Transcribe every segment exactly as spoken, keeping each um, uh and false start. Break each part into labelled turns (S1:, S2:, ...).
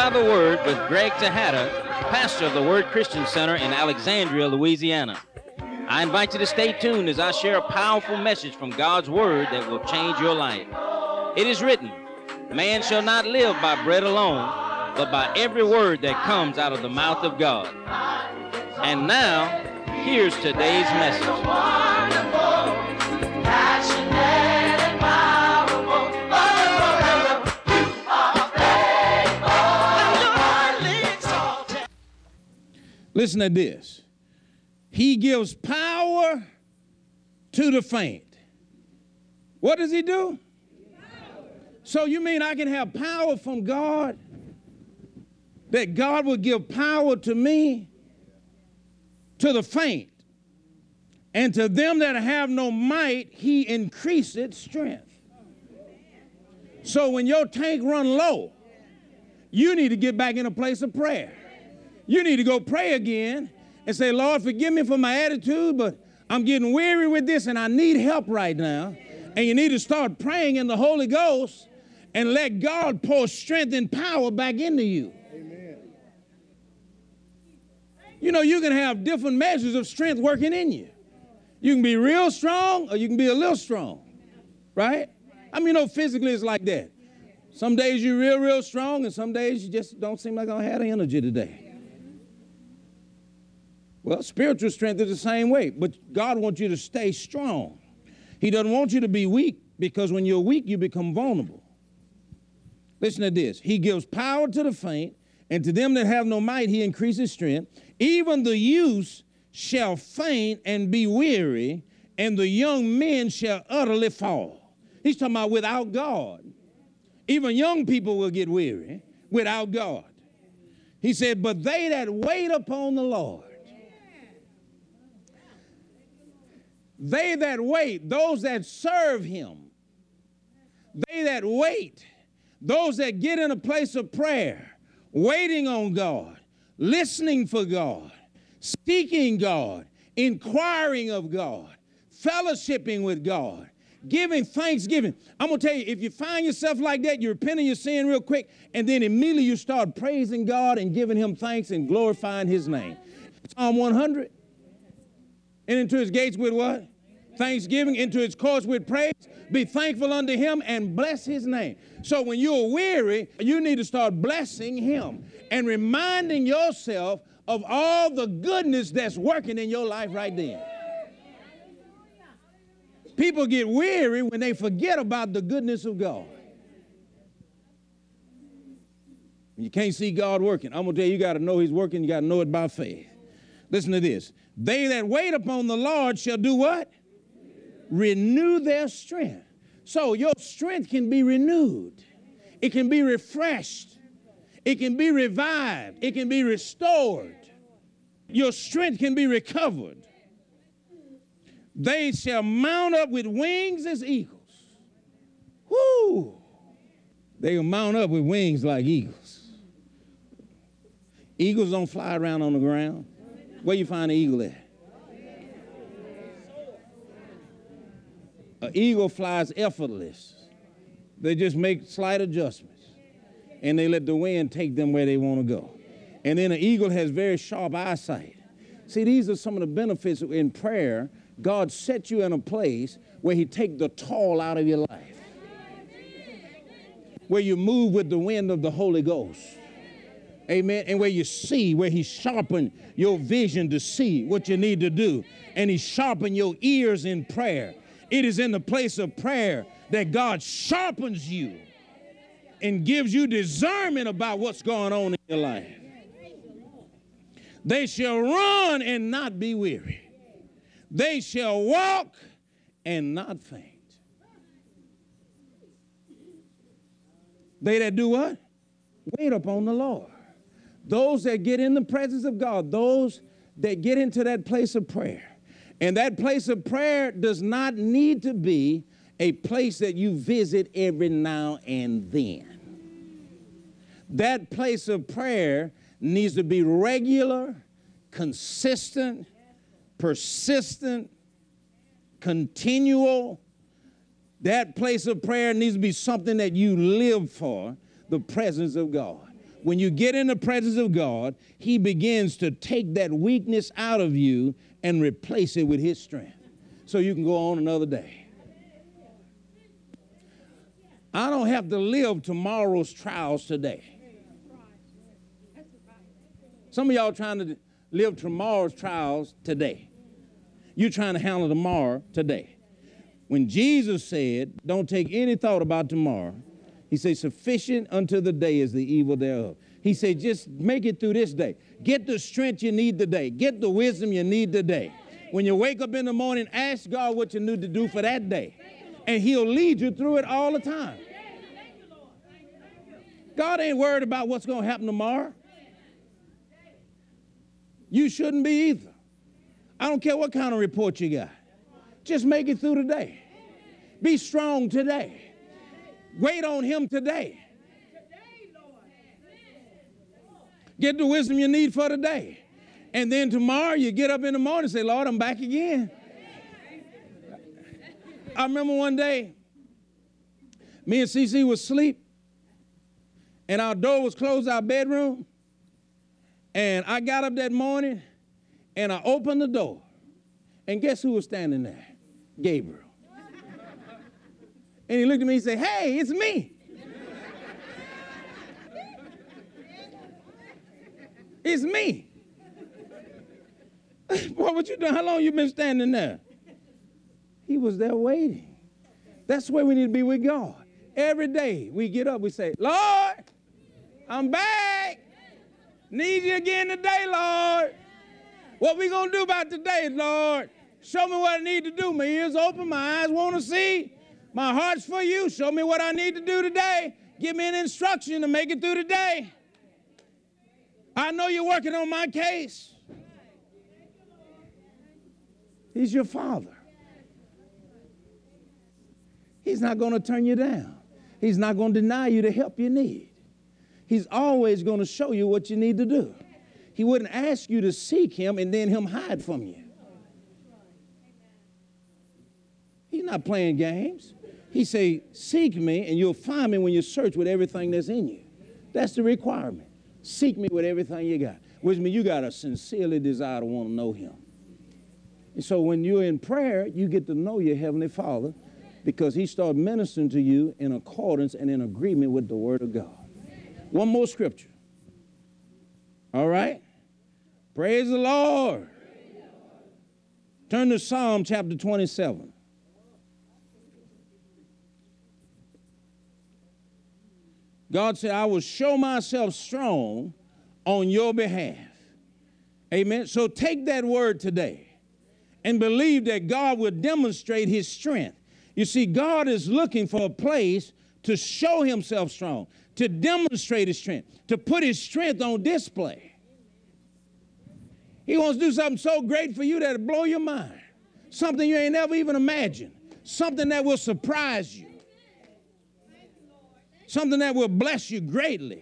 S1: by the Word with Greg Tejada, pastor of the Word Christian Center in Alexandria, Louisiana. I invite you to stay tuned as I share a powerful message from God's Word that will change your life. It is written, man shall not live by bread alone, but by every word that comes out of the mouth of God. And now, here's today's message.
S2: Listen to this. He gives power to the faint. What does he do? Power. So you mean I can have power from God? That God will give power to me, to the faint. And to them that have no might, he increaseth strength. So when your tank run low, you need to get back in a place of prayer. You need to go pray again and say, Lord, forgive me for my attitude, but I'm getting weary with this and I need help right now. And you need to start praying in the Holy Ghost and let God pour strength and power back into you. Amen. You know, you can have different measures of strength working in you. You can be real strong or you can be a little strong, right? I mean, you know, physically it's like that. Some days you're real, real strong and some days you just don't seem like I have the energy today. Well, spiritual strength is the same way, but God wants you to stay strong. He doesn't want you to be weak because when you're weak, you become vulnerable. Listen to this. He gives power to the faint, and to them that have no might, he increases strength. Even the youth shall faint and be weary, and the young men shall utterly fall. He's talking about without God. Even young people will get weary without God. He said, but they that wait upon the Lord, they that wait, those that serve him, they that wait, those that get in a place of prayer, waiting on God, listening for God, seeking God, inquiring of God, fellowshipping with God, giving thanksgiving. I'm going to tell you, if you find yourself like that, you repent of your sin real quick, and then immediately you start praising God and giving him thanks and glorifying his name. Psalm one hundred. And into his gates with what? Thanksgiving. Into his courts with praise. Be thankful unto him and bless his name. So when you're weary, you need to start blessing him and reminding yourself of all the goodness that's working in your life right then. People get weary when they forget about the goodness of God. You can't see God working. I'm going to tell you, you got to know he's working. You got to know it by faith. Listen to this. They that wait upon the Lord shall do what? Renew their strength. So your strength can be renewed. It can be refreshed. It can be revived. It can be restored. Your strength can be recovered. They shall mount up with wings as eagles. Whoo! They will mount up with wings like eagles. Eagles don't fly around on the ground. Where you find an eagle at? An eagle flies effortless. They just make slight adjustments. And they let the wind take them where they want to go. And then an eagle has very sharp eyesight. See, these are some of the benefits in prayer. God set you in a place where he take the tall out of your life. Where you move with the wind of the Holy Ghost. Amen. And where you see, where he sharpened your vision to see what you need to do. And he sharpened your ears in prayer. It is in the place of prayer that God sharpens you and gives you discernment about what's going on in your life. They shall run and not be weary. They shall walk and not faint. They that do what? Wait upon the Lord. Those that get in the presence of God, those that get into that place of prayer. And that place of prayer does not need to be a place that you visit every now and then. That place of prayer needs to be regular, consistent, persistent, continual. That place of prayer needs to be something that you live for, the presence of God. When you get in the presence of God, he begins to take that weakness out of you and replace it with his strength so you can go on another day. I don't have to live tomorrow's trials today. Some of y'all trying to live tomorrow's trials today. You're trying to handle tomorrow today. When Jesus said, don't take any thought about tomorrow, he said, sufficient unto the day is the evil thereof. He said, just make it through this day. Get the strength you need today. Get the wisdom you need today. When you wake up in the morning, ask God what you need to do for that day. And he'll lead you through it all the time. God ain't worried about what's going to happen tomorrow. You shouldn't be either. I don't care what kind of report you got. Just make it through today. Be strong today. Wait on him today. Get the wisdom you need for today. And then tomorrow you get up in the morning and say, Lord, I'm back again. I remember one day, me and C C was asleep, and our door was closed, our bedroom. And I got up that morning, and I opened the door. And guess who was standing there? Gabriel. And he looked at me and said, hey, it's me. It's me. Boy, what you doing? How long you been standing there? He was there waiting. That's where we need to be with God. Every day we get up, we say, Lord, I'm back. Need you again today, Lord. What we going to do about today, Lord? Show me what I need to do. My ears open, my eyes want to see. My heart's for you. Show me what I need to do today. Give me an instruction to make it through the day. I know you're working on my case. He's your Father. He's not going to turn you down. He's not going to deny you the help you need. He's always going to show you what you need to do. He wouldn't ask you to seek him and then him hide from you. He's not playing games. He say, seek me and you'll find me when you search with everything that's in you. That's the requirement. Seek me with everything you got. Which means you got a sincerely desire to want to know him. And so when you're in prayer, you get to know your Heavenly Father because he starts ministering to you in accordance and in agreement with the Word of God. One more scripture. All right? Praise the Lord. Turn to Psalm chapter twenty-seven. God said, I will show myself strong on your behalf. Amen. So take that word today and believe that God will demonstrate his strength. You see, God is looking for a place to show himself strong, to demonstrate his strength, to put his strength on display. He wants to do something so great for you that'll blow your mind, something you ain't never even imagined, something that will surprise you. Something that will bless you greatly.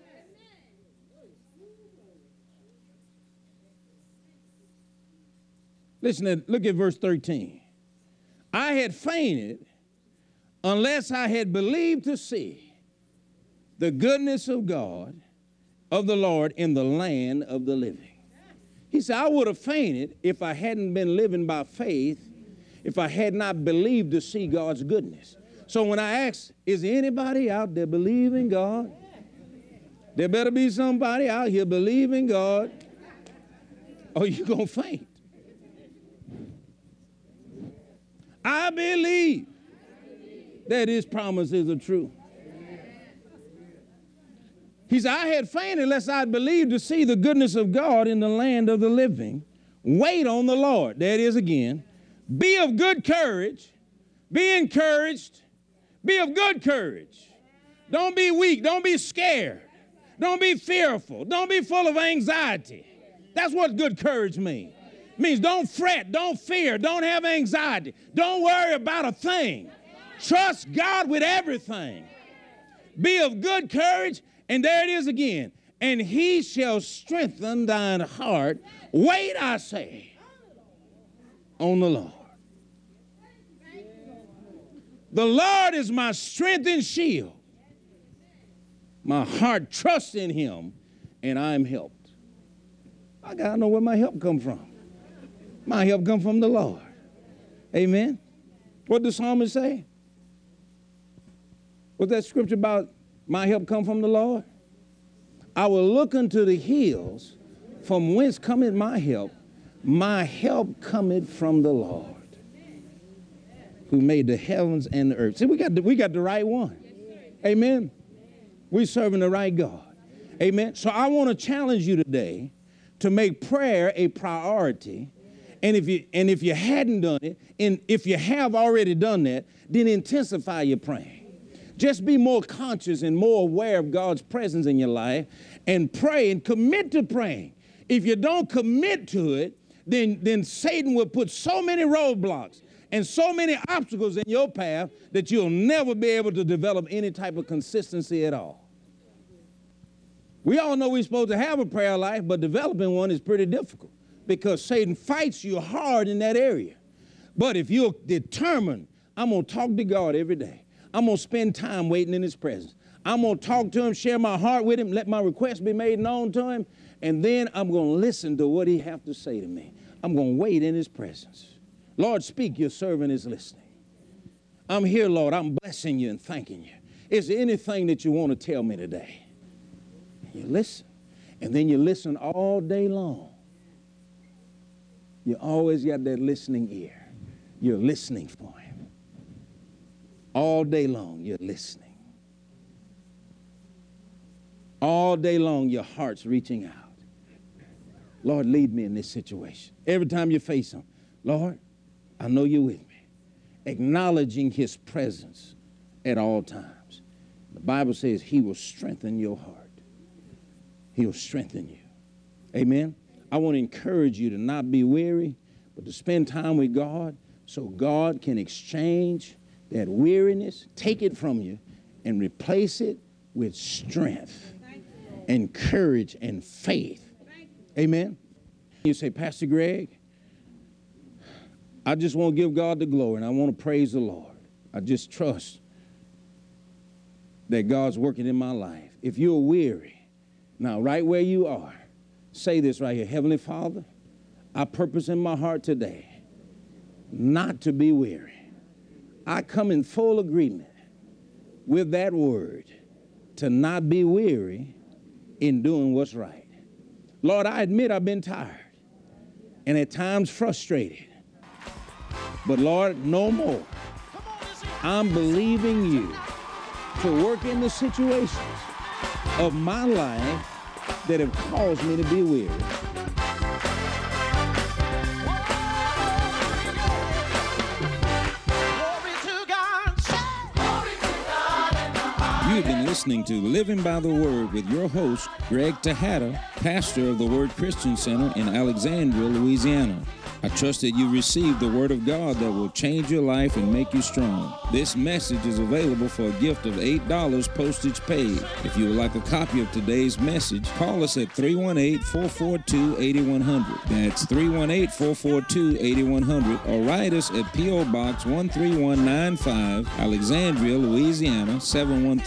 S2: Listen, to, look at verse thirteen. I had fainted unless I had believed to see the goodness of God, of the Lord in the land of the living. He said, I would have fainted if I hadn't been living by faith, if I had not believed to see God's goodness. So when I ask, is there anybody out there believing God? There better be somebody out here believing God, or you're going to faint. I believe that his promises are true. He said, I had fainted unless I believed to see the goodness of God in the land of the living. Wait on the Lord. There it is again. Be of good courage. Be encouraged. Be of good courage. Don't be weak. Don't be scared. Don't be fearful. Don't be full of anxiety. That's what good courage means. It means don't fret. Don't fear. Don't have anxiety. Don't worry about a thing. Trust God with everything. Be of good courage. And there it is again. And he shall strengthen thine heart. Wait, I say, on the Lord. The Lord is my strength and shield. My heart trusts in him, and I am helped. I got to know where my help come from. My help come from the Lord. Amen. What did the psalmist say? What's that scripture about? My help come from the Lord? I will look unto the hills, from whence cometh my help. My help cometh from the Lord, who made the heavens and the earth. See, we got the, we got the right one. Amen. We're serving the right God. Amen. So I want to challenge you today to make prayer a priority. And if you and if you hadn't done it, and if you have already done that, then intensify your praying. Just be more conscious and more aware of God's presence in your life, and pray and commit to praying. If you don't commit to it, then, then Satan will put so many roadblocks and so many obstacles in your path that you'll never be able to develop any type of consistency at all. We all know we're supposed to have a prayer life, but developing one is pretty difficult because Satan fights you hard in that area. But if you're determined, I'm going to talk to God every day. I'm going to spend time waiting in his presence. I'm going to talk to him, share my heart with him, let my requests be made known to him, and then I'm going to listen to what he has to say to me. I'm going to wait in his presence. Lord, speak, your servant is listening. I'm here, Lord. I'm blessing you and thanking you. Is there anything that you want to tell me today? And you listen, and then you listen all day long. You always got that listening ear. You're listening for him. All day long, you're listening. All day long, your heart's reaching out. Lord, lead me in this situation. Every time you face him, Lord, I know you're with me. Acknowledging his presence at all times. The Bible says he will strengthen your heart. He will strengthen you. Amen. I want to encourage you to not be weary, but to spend time with God so God can exchange that weariness, take it from you, and replace it with strength and courage and faith. Amen. You say, Pastor Greg, I just want to give God the glory, and I want to praise the Lord. I just trust that God's working in my life. If you're weary, now right where you are, say this right here. Heavenly Father, I purpose in my heart today not to be weary. I come in full agreement with that word to not be weary in doing what's right. Lord, I admit I've been tired and at times frustrated. But Lord, no more. I'm believing you to work in the situations of my life that have caused me to be weary. You've been listening to Living by the Word with your host, Greg Tejada, pastor of the Word Christian Center in Alexandria, Louisiana. I trust that you received the Word of God that will change your life and make you strong. This message is available for a gift of eight dollars postage paid. If you would like a copy of today's message, call us at three one eight, four four two, eight one zero zero. That's three one eight, four four two, eight one zero zero, or write us at P O Box one three one nine five, Alexandria, Louisiana, seven one three